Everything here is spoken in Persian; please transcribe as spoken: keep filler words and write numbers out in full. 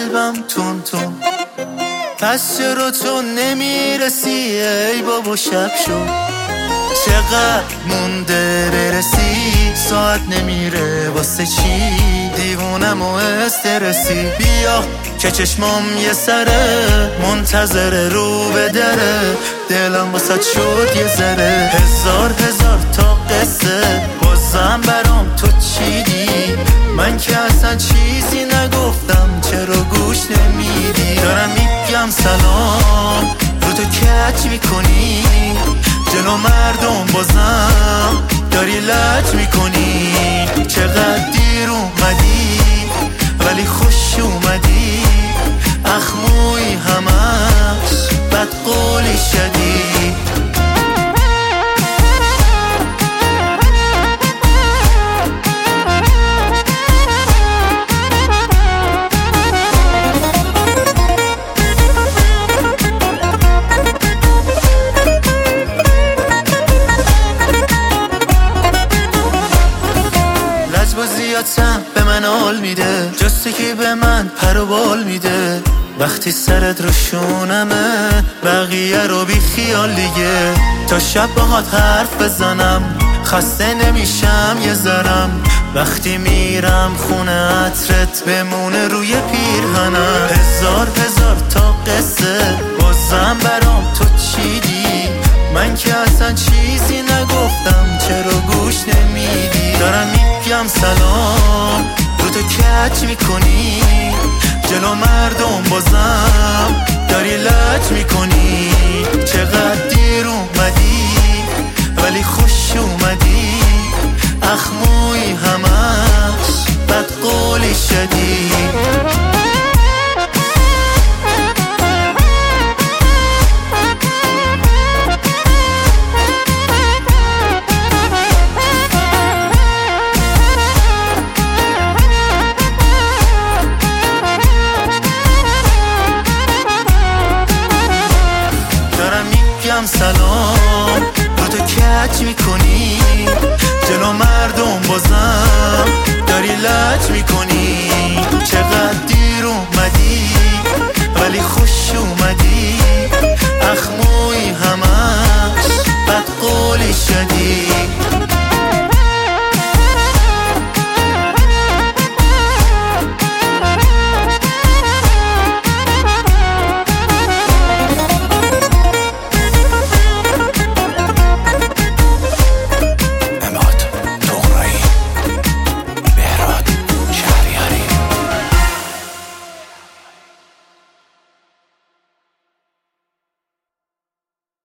قلبم تون تون. پس چرا تو نمیرسی ای بابا؟ شب شد چقدر مونده برسی، ساعت نمیره واسه چی؟ دیوونم و استرسی. بیا که چشمام یه سره منتظره رو به دره، دلم واسه شد یه ذره. هزار هزار تا قصه بازم برام تو چیدی، من که اصلا چیزی نگفتم چرا گوش نمیدی؟ دارم میگم سلام رو تو کچ میکنی، جلو مردم بازم داری لج میکنی. چقدر دیر اومدی ولی خوش اومدی، اخموی همش بد قولی شدی. لجبازیاتم به من حال میده، جسته که به من پر و بال میده. وقتی سرت رو شونمه بقیه رو بی خیال دیگه. تا شب باهات حرف بزنم خسته نمیشم یه ذرم، وقتی میرم خونه عطرت بمونه روی پیرهنم. هزار هزار تا قصه بازم برام تو چیدی، من که اصلا چیزی نگفتم چرا گوش نمیدی؟ دارم میگم سلام رو تو کچ میکنی، جلو مردم بازم داری لج میکنی. چقدر دیر اومدی ولی خوش اومدی، اخموی همش بد قولی شدی. سلام رو تو کچ میکنی، جلو مردم بازم داری لج میکنی. چقدر دیر اومدی ولی خوش اومدی،